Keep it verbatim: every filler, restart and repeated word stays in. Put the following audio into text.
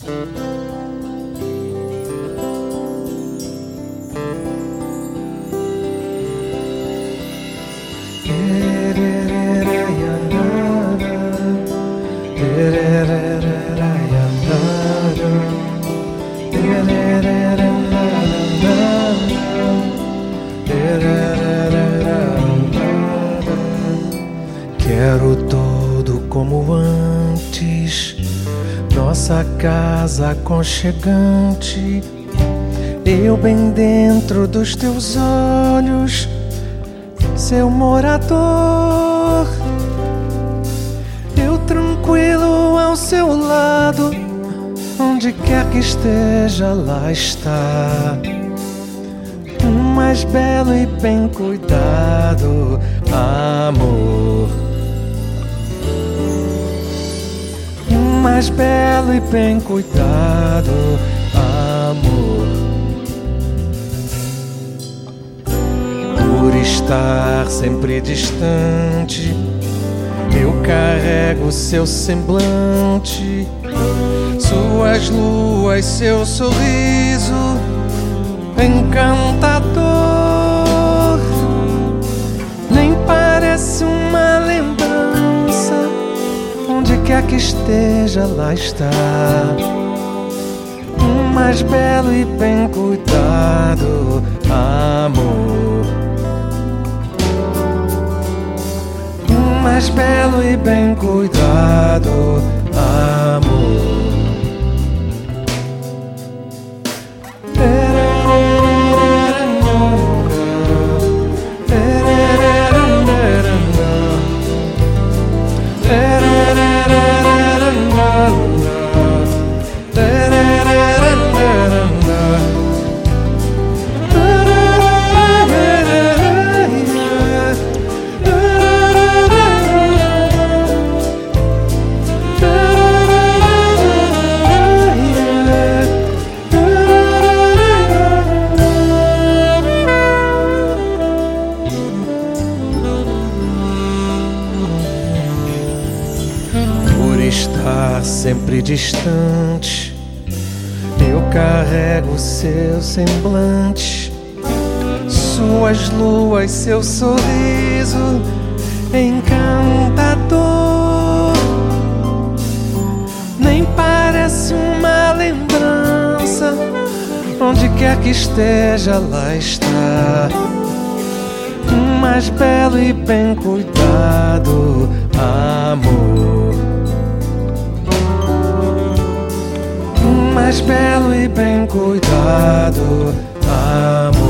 Quero tudo como antes, nossa casa aconchegante, eu bem dentro dos teus olhos, seu morador. Eu tranquilo ao seu lado, onde quer que esteja, lá está. Um mais belo e bem cuidado amor. Um mais belo e bem cuidado amor. Por estar sempre distante, eu carrego seu semblante, suas luas, seu sorriso encantador. Nem parece uma lembrança, onde quer que esteja, lá está. Um mais belo e bem cuidado amor. Um mais belo e bem cuidado amor. Estar sempre distante, eu carrego seu semblante, suas luas, seu sorriso encantador. Nem parece uma lembrança, onde quer que esteja, lá está. Um mais belo e bem cuidado amor. Mais belo e bem cuidado amor.